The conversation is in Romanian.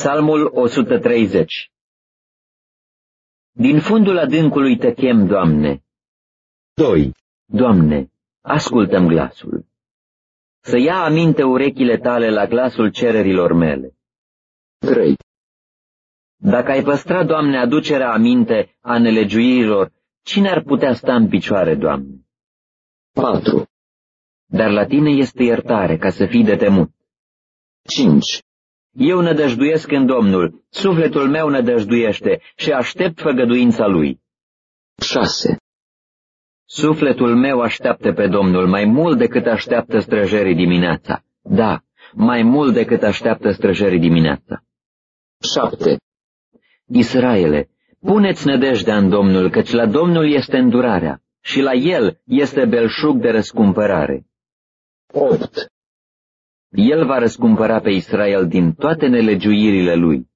Psalmul 130. Din fundul adâncului te chem, Doamne. 2. Doamne, ascultă-mi glasul. Să ia aminte urechile tale la glasul cererilor mele. 3. Dacă ai păstra, Doamne, aducerea aminte a nelegiuirilor, cine ar putea sta în picioare, Doamne? 4. Dar la tine este iertare, ca să fii de temut. 5. Eu nădăjduiesc în Domnul, sufletul meu nădăjduiește și aștept făgăduința Lui. 6. Sufletul meu așteaptă pe Domnul mai mult decât așteaptă străjerii dimineața. Da, mai mult decât așteaptă străjerii dimineața. 7. Israele, puneți nădejdea în Domnul, căci la Domnul este îndurarea și la El este belșug de răscumpărare. 8. El va răscumpăra pe Israel din toate nelegiuirile lui.